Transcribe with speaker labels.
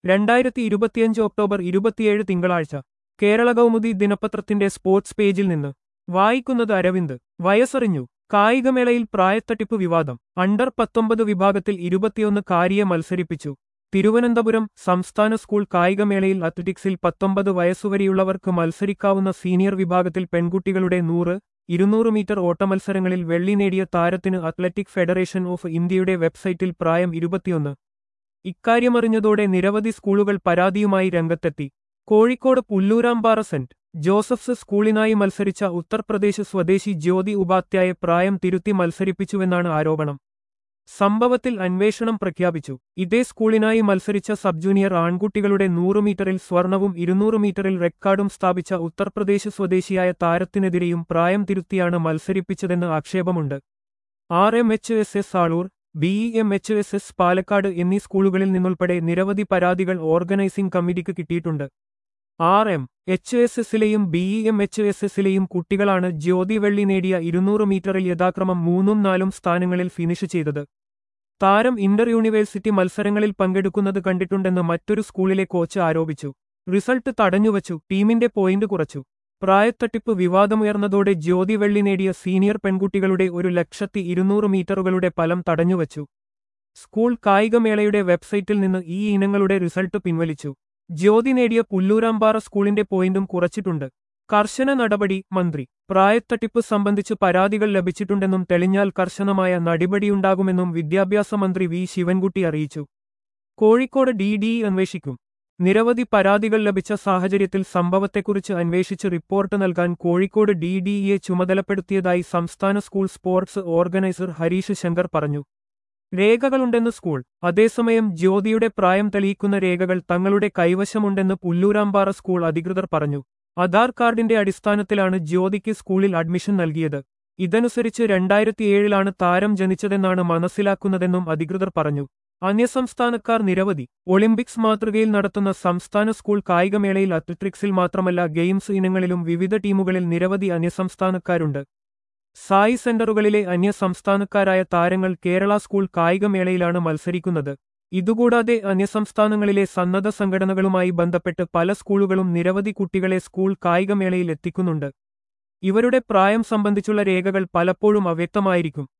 Speaker 1: 2025 October 27 തിങ്കളാഴ്ച കേരള കൗമുദി ദിനപത്രത്തിന്റെ sports പേജിൽ നിന്ന് വായിക്കുന്നത് അരവിന്ദ്. വയസ്സറിഞ്ഞു കായികമേളയിൽ പ്രായത്തട്ടിപ്പ് വിവാദം. അണ്ടർ 19 വിഭാഗത്തിൽ 21 കാരിയെ മത്സരിപ്പിച്ചു. തിരുവനന്തപുരം സംസ്ഥാന സ്കൂൾ കായികമേളയിൽ അത്ലറ്റിക്സിൽ 19 വയസ്സുവരെയുള്ളവർക്ക് മത്സരിക്കാവുന്ന സീനിയർ വിഭാഗത്തിൽ പെൺകുട്ടികളുടെ 100, 200 മീറ്റർ ഓട്ടമത്സരങ്ങളിൽ വെള്ളി നേടിയ താരത്തിന് അത്ലറ്റിക് ഫെഡറേഷൻ ഓഫ് ഇന്ത്യയുടെ വെബ്സൈറ്റിൽ പ്രായം 21. ഇക്കാര്യമറിഞ്ഞതോടെ നിരവധി സ്കൂളുകൾ പരാതിയുമായി രംഗത്തെത്തി. കോഴിക്കോട് പുല്ലൂരാമ്പാറ സെന്റ് ജോസഫ്സ് സ്കൂളിനായി മത്സരിച്ച ഉത്തർപ്രദേശ് സ്വദേശി ജ്യോതി ഉപാധ്യായെ പ്രായം തിരുത്തി മത്സരിപ്പിച്ചുവെന്നാണ് ആരോപണം. സംഭവത്തിൽ അന്വേഷണം പ്രഖ്യാപിച്ചു. ഇതേ സ്കൂളിനായി മത്സരിച്ച സബ് ജൂനിയർ ആൺകുട്ടികളുടെ 100 മീറ്ററിൽ സ്വർണവും 200 മീറ്ററിൽ റെക്കോർഡും സ്ഥാപിച്ച ഉത്തർപ്രദേശ് സ്വദേശിയായ താരത്തിനെതിരെയും പ്രായം തിരുത്തിയാണ് മത്സരിപ്പിച്ചതെന്ന് ആക്ഷേപമുണ്ട്. RMHSS ആളൂർ, BEMHSS പാലക്കാട് എന്നീ സ്കൂളുകളിൽ നിന്നുൾപ്പെടെ നിരവധി പരാതികൾ ഓർഗനൈസിംഗ് കമ്മിറ്റിക്ക് കിട്ടിയിട്ടുണ്ട്. RMHSSലെയും BEMHSSലെയും കുട്ടികളാണ് ജ്യോതി വെള്ളി നേടിയ 200 മീറ്ററിൽ യഥാക്രമം 3ഉം 4ഉം സ്ഥാനങ്ങളിൽ ഫിനിഷ് ചെയ്തത്. താരം ഇന്റർ യൂണിവേഴ്സിറ്റി മത്സരങ്ങളിൽ പങ്കെടുക്കുന്നത് കണ്ടിട്ടുണ്ടെന്ന് മറ്റൊരു സ്കൂളിലെ കോച്ച് ആരോപിച്ചു. റിസൾട്ട് തടഞ്ഞുവച്ചു, ടീമിന്റെ പോയിന്റ് കുറച്ചു. പ്രായത്തട്ടിപ്പ് വിവാദമുയർന്നതോടെ ജ്യോതി വെള്ളി നേടിയ സീനിയർ പെൺകുട്ടികളുടെ 1,200 മീറ്ററുകളുടെ ഫലം തടഞ്ഞുവച്ചു. സ്കൂൾ കായികമേളയുടെ വെബ്സൈറ്റിൽ നിന്ന് ഈ ഇനങ്ങളുടെ റിസൾട്ട് പിൻവലിച്ചു. ജ്യോതി നേടിയ പുല്ലൂരാമ്പാറ സ്കൂളിന്റെ പോയിന്റും കുറച്ചിട്ടുണ്ട്. കർശന നടപടി മന്ത്രി. പ്രായത്തട്ടിപ്പ് സംബന്ധിച്ച് പരാതികൾ ലഭിച്ചിട്ടുണ്ടെന്നും തെളിഞ്ഞാൽ കർശനമായ നടപടിയുണ്ടാകുമെന്നും വിദ്യാഭ്യാസ മന്ത്രി വി ശിവൻകുട്ടി അറിയിച്ചു. കോഴിക്കോട് DDE അന്വേഷിക്കും. നിരവധി പരാതികൾ ലഭിച്ച സാഹചര്യത്തിൽ സംഭവത്തെക്കുറിച്ച് അന്വേഷിച്ച് റിപ്പോർട്ട് നൽകാൻ കോഴിക്കോട് DDEയെ ചുമതലപ്പെടുത്തിയതായി സംസ്ഥാന school sports organiser Harish Shankar പറഞ്ഞു. രേഖകളുണ്ടെന്ന് സ്കൂൾ. അതേസമയം ജ്യോതിയുടെ പ്രായം തെളിയിക്കുന്ന രേഖകൾ തങ്ങളുടെ കൈവശമുണ്ടെന്ന് പുല്ലൂരാമ്പാറ സ്കൂൾ അധികൃതർ പറഞ്ഞു. ആധാർ കാർഡിന്റെ അടിസ്ഥാനത്തിലാണ് ജ്യോതിക്ക് സ്കൂളിൽ അഡ്മിഷൻ നൽകിയത്. ഇതനുസരിച്ച് 2007 താരം ജനിച്ചതെന്നാണ് മനസ്സിലാക്കുന്നതെന്നും അധികൃതർ പറഞ്ഞു. അന്യസംസ്ഥാനക്കാർ നിരവധി. ഒളിമ്പിക്സ് മാതൃകയിൽ നടത്തുന്ന സംസ്ഥാന സ്കൂൾ കായികമേളയിൽ അത്ലറ്റിക്സിൽ മാത്രമല്ല ഗെയിംസ് ഇനങ്ങളിലും വിവിധ ടീമുകളിൽ നിരവധി അന്യസംസ്ഥാനക്കാരുണ്ട്. സായി സെന്ററുകളിലെ അന്യസംസ്ഥാനക്കാരായ താരങ്ങൾ കേരള സ്കൂൾ കായികമേളയിലാണ് മത്സരിക്കുന്നത്. ഇതുകൂടാതെ അന്യസംസ്ഥാനങ്ങളിലെ സന്നദ്ധ സംഘടനകളുമായി ബന്ധപ്പെട്ട് പല സ്കൂളുകളും നിരവധി കുട്ടികളെ സ്കൂൾ കായികമേളയിൽ എത്തിക്കുന്നുണ്ട്. ഇവരുടെ പ്രായം സംബന്ധിച്ചുള്ള രേഖകൾ പലപ്പോഴും അവ്യക്തമായിരിക്കും.